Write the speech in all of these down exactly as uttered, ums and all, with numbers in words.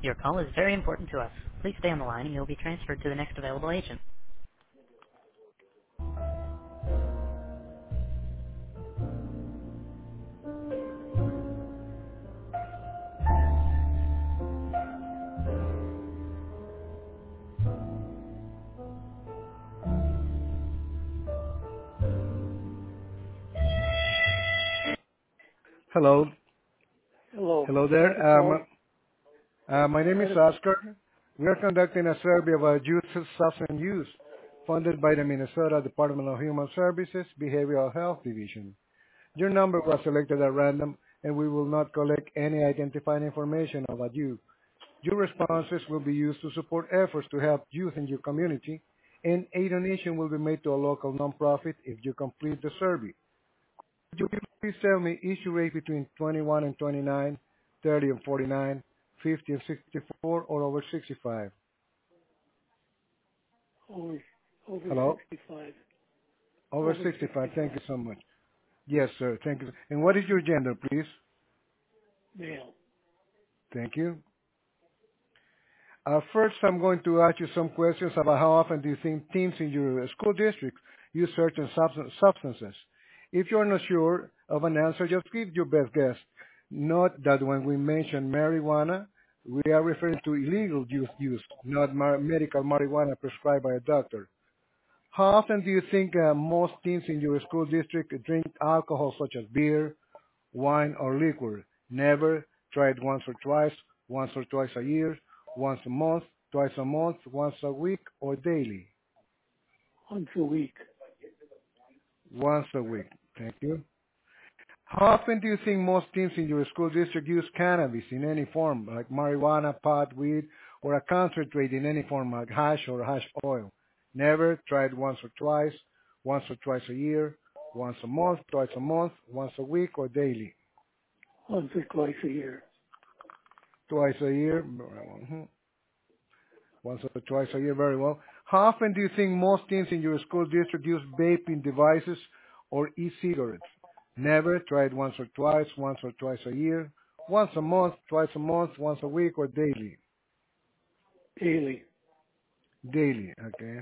Your call is very important to us. Please stay on the line and you'll be transferred to the next available agent. Hello. Hello. Hello I had a there. Um, call. uh, my I name is had a Oscar. We are conducting a survey of uh, youth substance use funded by the Minnesota Department of Human Services Behavioral Health Division. Your number was selected at random and we will not collect any identifying information about you. Your responses will be used to support efforts to help youth in your community, and a donation will be made to a local nonprofit if you complete the survey. Could you please tell me issue rate between twenty-one and twenty-nine, thirty and forty-nine, fifty and sixty-four, or over sixty-five? over over Hello? sixty-five. Over Over sixty-five. Thank you sixty-five. so much. Yes, sir. Thank you. And what is your gender, please? Male. Thank you. Uh, first, I'm going to ask you some questions about how often do you think teens in your school district use certain substan- substances. If you're not sure of an answer, just give your best guess. Note that when we mention marijuana, we are referring to illegal use, use not mar- medical marijuana prescribed by a doctor. How often do you think uh, most teens in your school district drink alcohol such as beer, wine, or liquor? Never. Tried once or twice, once or twice a year, once a month, twice a month, once a week, or daily? Once a week. Once a week. Thank you. How often do you think most teens in your school district use cannabis in any form, like marijuana, pot, weed, or a concentrate in any form, like hash or hash oil? Never. Tried once or twice, once or twice a year, once a month, twice a month, once a week, or daily? Once or twice a year. Twice a year. Mhm. Once or twice a year, very well. How often do you think most teens in your school district use vaping devices or e-cigarettes? Never. Tried once or twice, once or twice a year, once a month, twice a month, once a week, or daily? Daily. Daily, okay.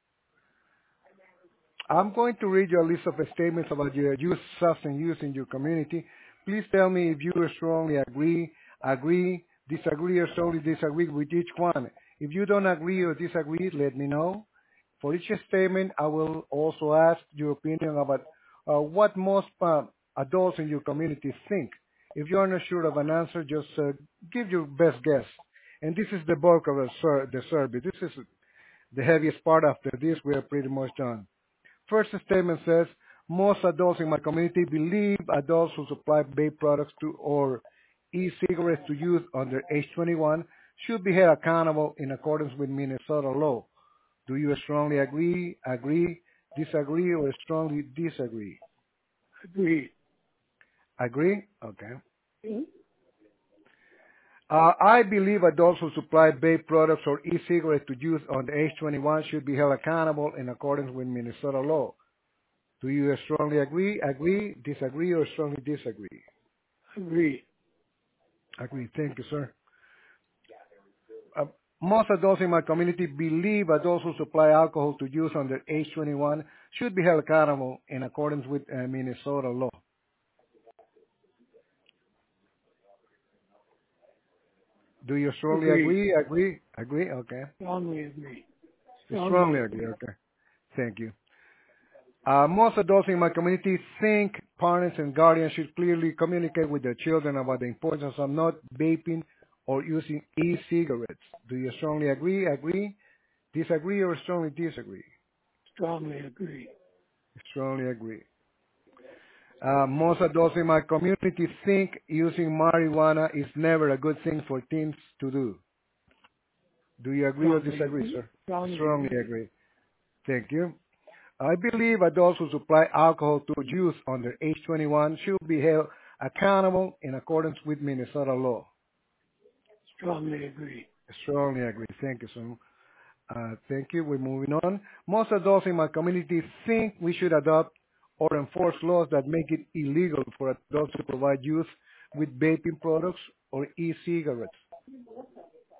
I'm going to read you a list of statements about your youth substance use in your community. Please tell me if you strongly agree, agree, disagree, or strongly disagree with each one. If you don't agree or disagree, let me know. For each statement, I will also ask your opinion about uh, what most uh, adults in your community think. If you are not sure of an answer, just uh, give your best guess. And this is the bulk of the, sur- the survey. This is the heaviest part. After this, we are pretty much done. First statement says, most adults in my community believe adults who supply vape products to or e-cigarettes to youth under age twenty-one should be held accountable in accordance with Minnesota law. Do you strongly agree, agree, disagree, or strongly disagree? Agreed. Agree? Okay. Hmm? Uh, I believe adults who supply vape products or e-cigarettes to youth under age twenty-one should be held accountable in accordance with Minnesota law. Do you strongly agree, agree, disagree, or strongly disagree? Agreed. Agree. Thank you, sir. Uh, most adults in my community believe adults who supply alcohol to youth under age twenty-one should be held accountable in accordance with uh, Minnesota law. Do you strongly Agreed. agree, agree, agree? Okay. Strongly agree. You Strongly strongly agree. agree. Okay. Thank you. Uh, most adults in my community think parents and guardians should clearly communicate with their children about the importance of not vaping or using e-cigarettes. Do you strongly agree, agree, disagree, or strongly disagree? Strongly agree. Strongly agree. Uh, most adults in my community think using marijuana is never a good thing for teens to do. Do you agree or Strongly disagree, agree. sir? Strongly Strongly agree. agree. Thank you. I believe adults who supply alcohol to youth under age twenty-one should be held accountable in accordance with Minnesota law. Strongly agree. Strongly agree. Thank you, sir. Uh, thank you. We're moving on. Most adults in my community think we should adopt or enforce laws that make it illegal for adults to provide youth with vaping products or e-cigarettes.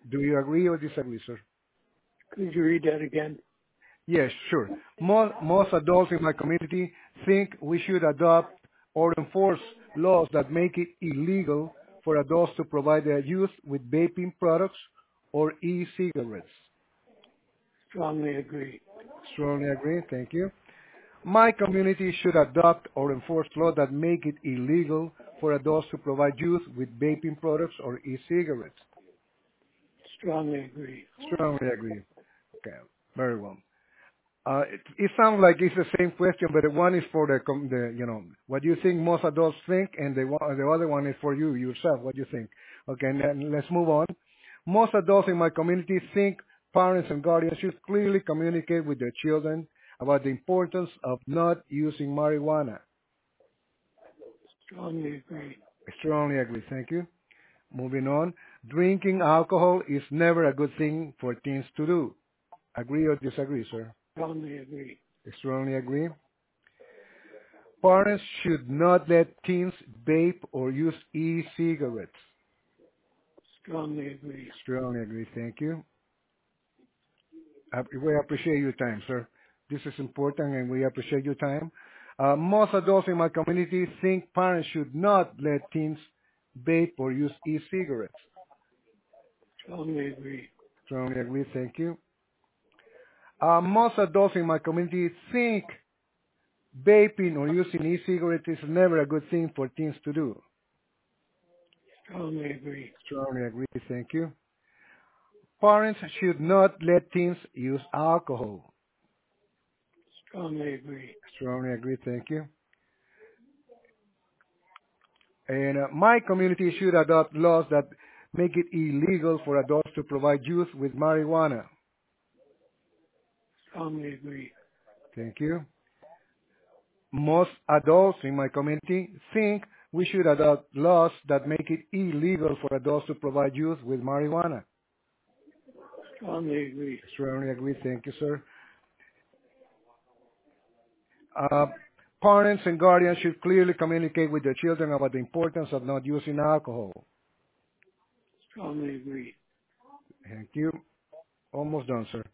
Do you agree or disagree, sir? Could you read that again? Yes, sure. Most, most adults in my community think we should adopt or enforce laws that make it illegal for adults to provide their youth with vaping products or e-cigarettes. Strongly agree. Strongly agree. Thank you. My community should adopt or enforce laws that make it illegal for adults to provide youth with vaping products or e-cigarettes. Strongly agree. Strongly agree. Okay, very well. Uh, it, it sounds like it's the same question, but one is for the, com- the, you know, what you think most adults think, and the, one- the other one is for you yourself, what you think. Okay, and then let's move on. Most adults in my community think parents and guardians should clearly communicate with their children about the importance of not using marijuana. Strongly agree. I strongly agree. Thank you. Moving on. Drinking alcohol is never a good thing for teens to do. Agree or disagree, sir? Strongly agree. I strongly agree. Parents should not let teens vape or use e-cigarettes. Strongly agree. Strongly agree. Thank you. Uh, We appreciate your time, sir. This is important and we appreciate your time. Uh, most adults in my community think parents should not let teens vape or use e-cigarettes. Strongly agree. Strongly agree. Thank you. Uh, most adults in my community think vaping or using e-cigarettes is never a good thing for teens to do. Strongly agree. Strongly agree. Thank you. Parents should not let teens use alcohol. Strongly agree. Strongly agree. Thank you. And uh, my community should adopt laws that make it illegal for adults to provide youth with marijuana. Strongly agree. Thank you. Most adults in my community think we should adopt laws that make it illegal for adults to provide youth with marijuana. Strongly agree. Strongly agree. Thank you, sir. Uh, parents and guardians should clearly communicate with their children about the importance of not using alcohol. Strongly agree. Thank you. Almost done, sir.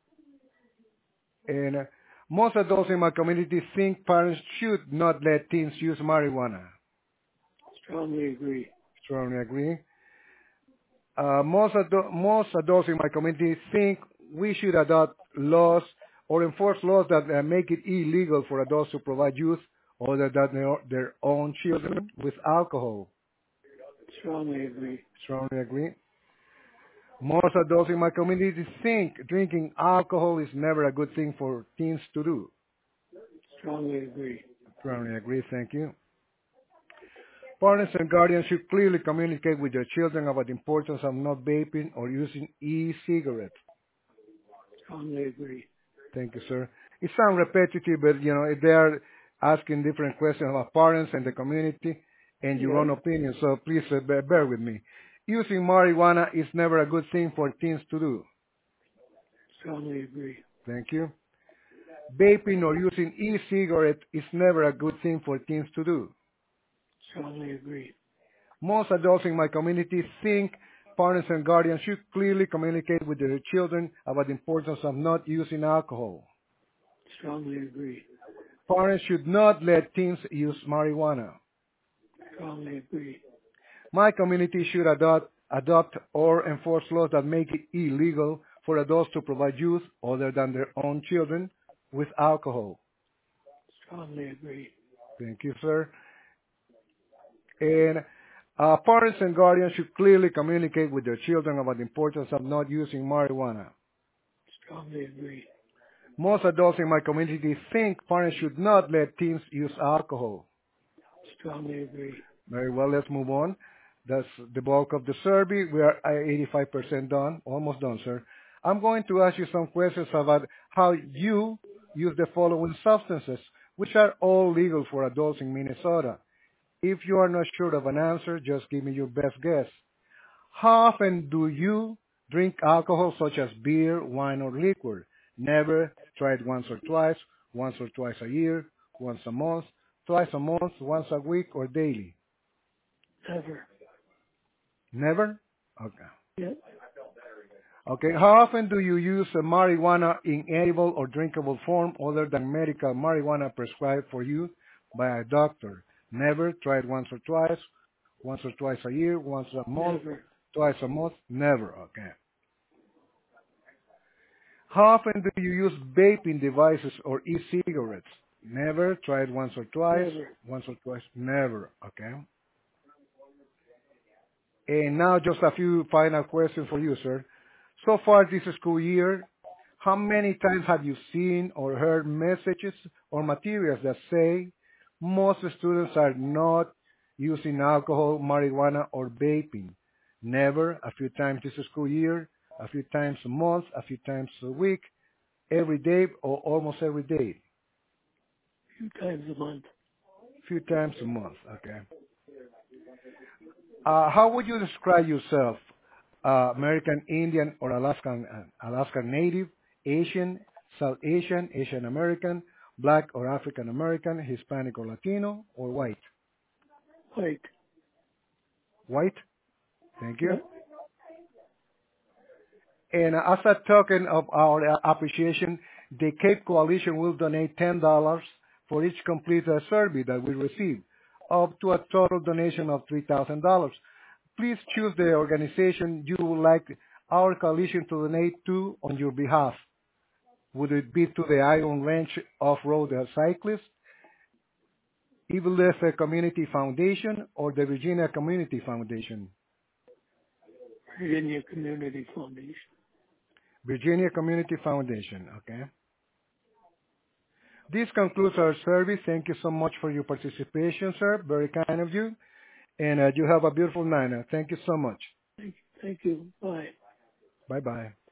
And uh, most adults in my community think parents should not let teens use marijuana. Strongly agree. Strongly agree. Uh, most, adu- most adults in my community think we should adopt laws or enforce laws that uh, make it illegal for adults to provide youth other than their, their own children with alcohol. Strongly agree. Strongly agree. Most adults in my community think drinking alcohol is never a good thing for teens to do. Strongly agree. Strongly agree. Thank you. Parents and guardians should clearly communicate with their children about the importance of not vaping or using e-cigarettes. Strongly agree. Thank you, sir. It sounds repetitive, but you know, if they are asking different questions about parents and the community and your Yes. own opinion, so please uh, bear, bear with me. Using marijuana is never a good thing for teens to do. Strongly agree. Thank you. Vaping or using e-cigarette is never a good thing for teens to do. Strongly agree. Most adults in my community think parents and guardians should clearly communicate with their children about the importance of not using alcohol. Strongly agree. Parents should not let teens use marijuana. Strongly agree. My community should adopt, adopt or enforce laws that make it illegal for adults to provide youth other than their own children with alcohol. Strongly agree. Thank you, sir. And uh, parents and guardians should clearly communicate with their children about the importance of not using marijuana. Strongly agree. Most adults in my community think parents should not let teens use alcohol. Strongly agree. Very well, let's move on. That's the bulk of the survey. We are eighty-five percent done, almost done, sir. I'm going to ask you some questions about how you use the following substances, which are all legal for adults in Minnesota. If you are not sure of an answer, just give me your best guess. How often do you drink alcohol such as beer, wine, or liquor? Never. Try it once or twice, once or twice a year, once a month, twice a month, once a week, or daily. Never. Never? Okay. Yep. Okay. How often do you use uh, marijuana in edible or drinkable form other than medical marijuana prescribed for you by a doctor? Never. Try it once or twice. Once or twice a year. Once a month. Never. Twice a month. Never. Okay. How often do you use vaping devices or e-cigarettes? Never. Try it once or twice. Never. Once or twice. Never. Okay. And now just a few final questions for you, sir. So far this school year, how many times have you seen or heard messages or materials that say most students are not using alcohol, marijuana, or vaping? Never. A few times this school year, a few times a month, a few times a week, every day, or almost every day? A few times a month. A few times a month. Okay. Uh, how would you describe yourself? Uh, American Indian or Alaskan, uh, Alaskan Native, Asian, South Asian, Asian American, Black or African American, Hispanic or Latino, or white? White. White. Thank you. Yep. And uh, as a token of our uh, appreciation, the Cape Coalition will donate ten dollars for each complete uh, survey that we receive, up to a total donation of three thousand dollars. Please choose the organization you would like our coalition to donate to on your behalf. Would it be to the Iron Ranch Off-Road Cyclists, Evil Death Community Foundation, or the Virginia Community Foundation? Virginia Community Foundation. Virginia Community Foundation, okay. This concludes our service. Thank you so much for your participation, sir. Very kind of you. And uh, you have a beautiful night. Thank you so much. Thank you. Thank you. Bye. Bye-bye.